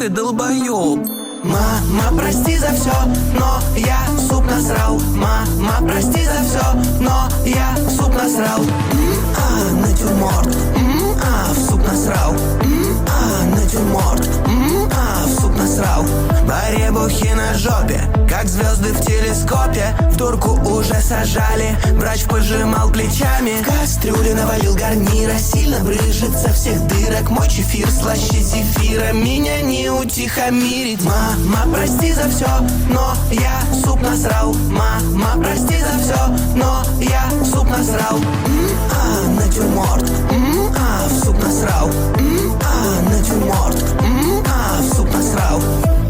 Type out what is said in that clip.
ты долбоёб. Мама, прости за все, но я в суп насрал. Мама, прости за все, но я в суп насрал. Натюрморт, в суп насрал. Натюрморт, в суп насрал. Баребухи на жопе, как звезды в телескопе. В турку уже сажали, врач пожимал плечами. В кастрюле навалил гарнира, сильно брызжет со всех дырок. Мой чефир слаще зефира, меня не утихомирить. Мама, прости за все, но я в суп насрал. Мама, прости за все, но я в суп насрал. Натюрморт, в суп насрал. Натюрморт, в суп насрал.